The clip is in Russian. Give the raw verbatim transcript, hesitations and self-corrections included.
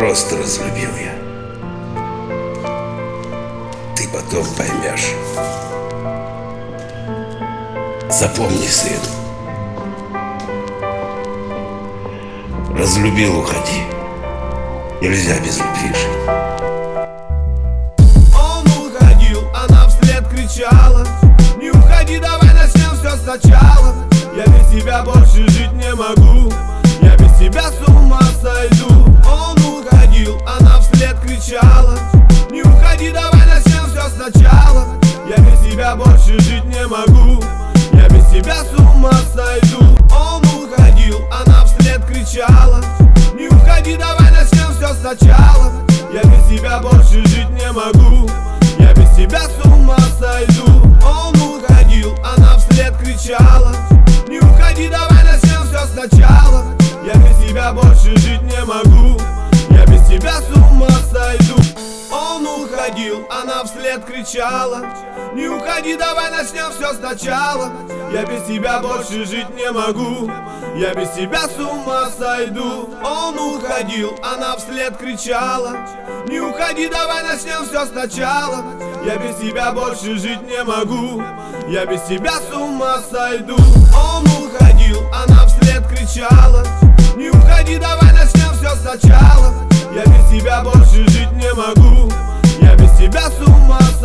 просто разлюбил я. Ты потом поймешь. Запомни, сын. Разлюбил — уходи. Нельзя без любви жить. Он уходил, она вслед кричала: не уходи, давай начнем все сначала. Я без тебя больше жить не могу, я без тебя с ума сойду. Он уходил, она вслед кричала: не уходи, давай начнем все сначала. Я без тебя больше жить не могу, я без тебя с ума сойду. Он уходил, она вслед кричала: не уходи, давай начнем все сначала. Я без тебя больше жить не могу, я без тебя с ума сойду. Он уходил, она вслед кричала: не уходи, давай начнем все сначала. Я без тебя больше жить не могу, я без тебя с ума сойду. Он уходил, она вслед кричала: не уходи, давай начнем все сначала. Я без тебя больше жить не могу, я без тебя с ума сойду. Он уходил, она вслед кричала: не уходи, давай начнем все сначала. Я без тебя больше жить не могу, я без тебя с ума сойду. Он уходил, она вслед кричала: не уходи, давай начнем все сначала. Я без тебя больше жить не могу, я без тебя с ума сойду.